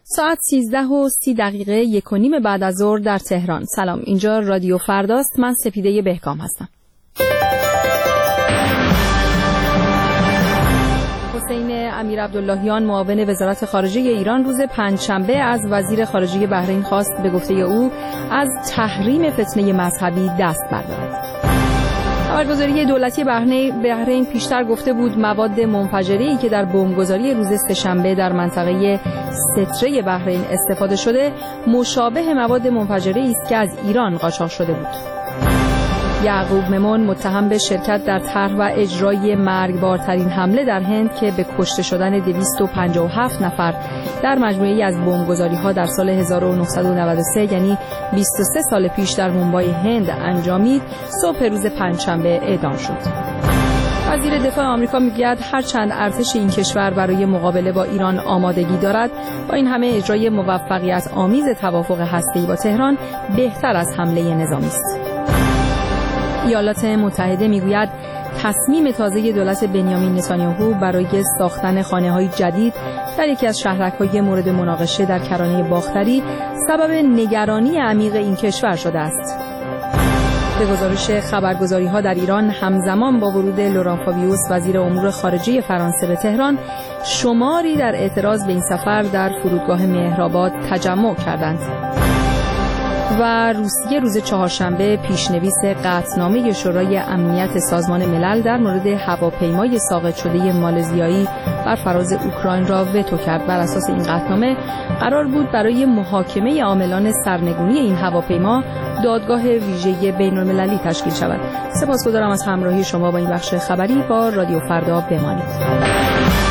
ساعت 13:30 1:30 بعد از ظهر در تهران. سلام، اینجا رادیو فرداست. من سپیده بهکام هستم. حسین امیرعبداللهیان معاون وزارت خارجه ایران روز پنجشنبه از وزیر خارجه بحرین خواست به گفته او از تحریم فتنه مذهبی دست بردارد. خبرگزاری دولتی بحرین پیشتر گفته بود مواد منفجره‌ای که در بمبگذاری روز سه‌شنبه در منطقه ستره بحرین استفاده شده مشابه مواد منفجره‌ای است که از ایران قاچاق شده بود. یعقوب ممون متهم به شرکت در طرح و اجرای مرگبارترین حمله در هند که به کشته شدن 257 نفر در مجموعه‌ای از بمبگذاری‌ها در سال 1993 یعنی 23 سال پیش در مومبای هند انجامید، صبح روز پنجشنبه اعدام شد. وزیر دفاع آمریکا میگوید هرچند ارتش این کشور برای مقابله با ایران آمادگی دارد، با این همه اجرای موفقیت آمیز توافق هسته‌ای با تهران بهتر از حمله نظامی است. ایالات متحده میگوید تصمیم تازه دولت بنیامین نتانیاهو برای ساختن خانه‌های جدید در یکی از شهرک‌های مورد مناقشه در کرانه باختری سبب نگرانی عمیق این کشور شده است. به گزارش خبرگزاری‌ها در ایران همزمان با ورود لوران فابیوس وزیر امور خارجه فرانسه به تهران، شماری در اعتراض به این سفر در فرودگاه مهرآباد تجمع کردند. و روسیه روز چهارشنبه پیشنویس قطعنامه شورای امنیت سازمان ملل در مورد هواپیمای ساقط شده مالزیایی بر فراز اوکراین را وتو کرد. بر اساس این قطعنامه قرار بود برای محاکمه عاملان سرنگونی این هواپیما دادگاه ویژه بین‌المللی تشکیل شود. سپاسگزارم از همراهی شما با این بخش خبری. با رادیو فردا بمانید.